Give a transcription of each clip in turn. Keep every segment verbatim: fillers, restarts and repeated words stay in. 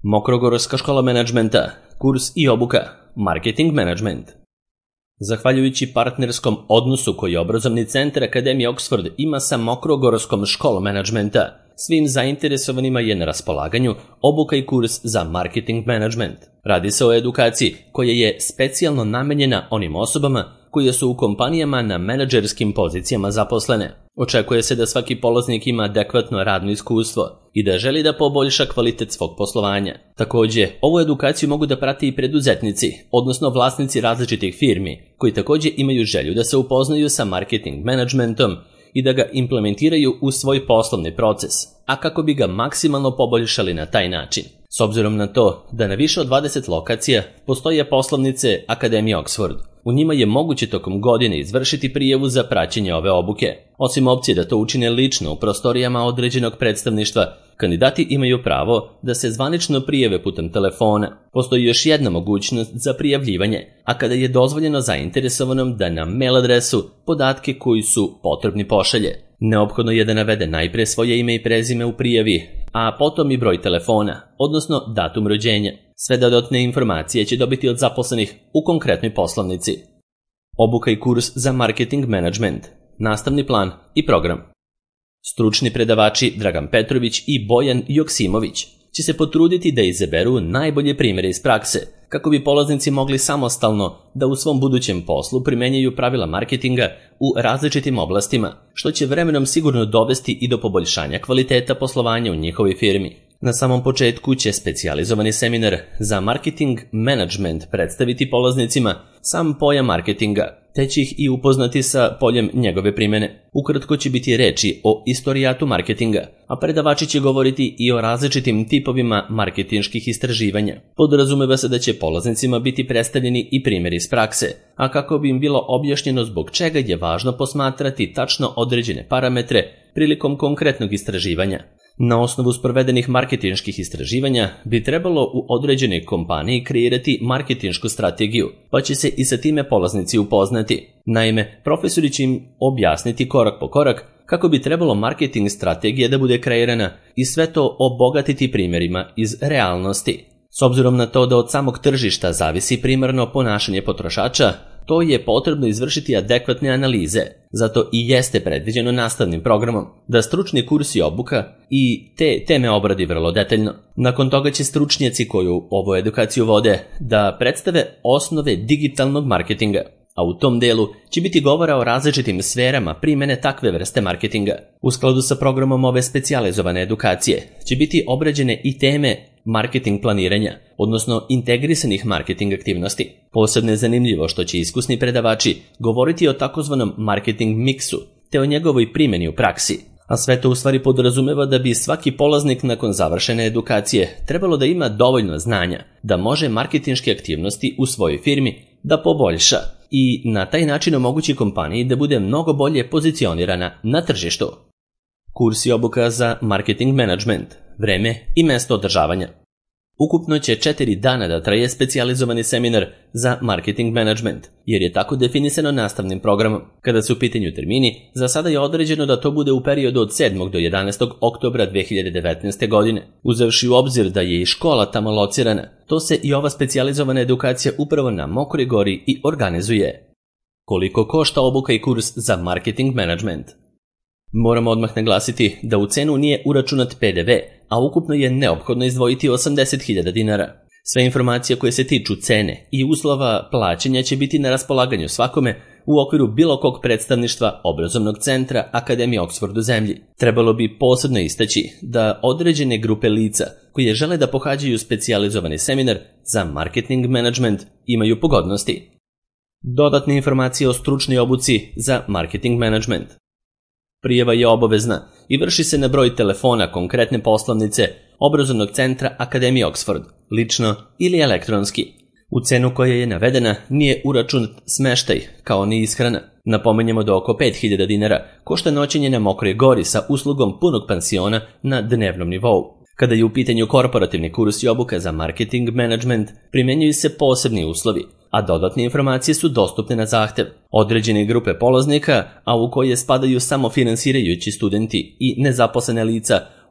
Mokrogorska škola menadžmenta, kurs i obuka, marketing management. Zahvaljujući partnerskom odnosu koji obrazovni centar Akademije Oxford ima sa Mokrogorskom školom menadžmenta, svim zainteresovanima je na raspolaganju obuka i kurs za marketing management. Radi se o edukaciji koja je specijalno namenjena onim osobama koje su u kompanijama na menadžerskim pozicijama zaposlene. Očekuje se da svaki polaznik ima adekvatno radno iskustvo i da želi da poboljša kvalitet svog poslovanja. Također, ovu edukaciju mogu da prate i preduzetnici, odnosno vlasnici različitih firmi, koji također imaju želju da se upoznaju sa marketing managementom i da ga implementiraju u svoj poslovni proces, a kako bi ga maksimalno poboljšali na taj način. S obzirom na to da na više od dvadeset lokacija postoje poslovnice Akademije Oxford, u njima je moguće tokom godine izvršiti prijavu za praćenje ove obuke. Osim opcije da to učine lično u prostorijama određenog predstavništva, kandidati imaju pravo da se zvanično prijave putem telefona. Postoji još jedna mogućnost za prijavljivanje, a kada je dozvoljeno zainteresovanom da na mail adresu podatke koji su potrebni pošalje. Neophodno je da navede najpre svoje ime i prezime u prijavi, a potom i broj telefona, odnosno datum rođenja. Sve dodatne informacije će dobiti od zaposlenih u konkretnoj poslovnici. Obuka i kurs za marketing management, nastavni plan i program. Stručni predavači Dragan Petrović i Bojan Joksimović će se potruditi da izaberu najbolje primjere iz prakse, kako bi polaznici mogli samostalno da u svom budućem poslu primenjaju pravila marketinga u različitim oblastima, što će vremenom sigurno dovesti i do poboljšanja kvaliteta poslovanja u njihovoj firmi. Na samom početku će specijalizovani seminar za marketing management predstaviti polaznicima sam pojam marketinga, te će ih i upoznati sa poljem njegove primjene. Ukratko će biti reči o istorijatu marketinga, a predavači će govoriti i o različitim tipovima marketinških istraživanja. Podrazumeva se da će polaznicima biti predstavljeni i primjeri iz prakse, a kako bi im bilo objašnjeno zbog čega je važno posmatrati tačno određene parametre prilikom konkretnog istraživanja. Na osnovu sprovedenih marketinških istraživanja bi trebalo u određenoj kompaniji kreirati marketinšku strategiju, pa će se i sa time polaznici upoznati. Naime, profesori će im objasniti korak po korak kako bi trebalo marketing strategija da bude kreirana i sve to obogatiti primjerima iz realnosti. S obzirom na to da od samog tržišta zavisi primarno ponašanje potrošača, to je potrebno izvršiti adekvatne analize, zato i jeste predviđeno nastavnim programom da stručni kurs i obuka i te teme obradi vrlo detaljno. Nakon toga će stručnjaci koju ovu edukaciju vode da predstave osnove digitalnog marketinga, a u tom delu će biti govora o različitim sferama primjene takve vrste marketinga. U skladu sa programom ove specijalizovane edukacije će biti obrađene i teme marketing planiranja, odnosno integrisanih marketing aktivnosti. Posebno je zanimljivo što će iskusni predavači govoriti o takozvanom marketing miksu, te o njegovoj primjeni u praksi. A sve to u stvari podrazumeva da bi svaki polaznik nakon završene edukacije trebalo da ima dovoljno znanja da može marketinške aktivnosti u svojoj firmi da poboljša i na taj način omogući kompaniji da bude mnogo bolje pozicionirana na tržištu. Kurs i obuka za marketing management, vreme i mesto održavanja. Ukupno će četiri dana da traje specijalizovani seminar za marketing management, jer je tako definisano nastavnim programom. Kada su u pitanju termini, za sada je određeno da to bude u periodu od sedmog do jedanaestog oktobra dve hiljade devetnaeste. godine. Uzevši u obzir da je i škola tamo locirana, to se i ova specijalizovana edukacija upravo na Mokroj Gori i organizuje. Koliko košta obuka i kurs za marketing management? Moramo odmah naglasiti da u cenu nije uračunat pe de ve, a ukupno je neophodno izdvojiti osamdeset hiljada dinara. Sve informacije koje se tiču cene i uslova plaćanja će biti na raspolaganju svakome u okviru bilo kog predstavništva obrazovnog centra Akademije Oxford u zemlji. Trebalo bi posebno istaći da određene grupe lica koje žele da pohađaju specijalizovani seminar za marketing management imaju pogodnosti. Dodatne informacije o stručnoj obuci za marketing management. Prijava je obavezna i vrši se na broj telefona konkretne poslovnice obrazovnog centra Akademije Oxford, lično ili elektronski. U cenu koja je navedena nije uračunat smeštaj, kao ni ishrana. Napomenjemo da oko pet hiljada dinara košta noćenje na Mokroj Gori sa uslugom punog pansiona na dnevnom nivou. Kada je u pitanju korporativni kurs i obuka za marketing management, primjenjuju se posebni uslovi, a dodatne informacije su dostupne na zahtev. Određene grupe polaznika, a u koje spadaju samo finansirajući studenti i nezaposlene lica,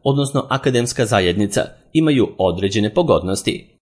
odnosno akademska zajednica, imaju određene pogodnosti.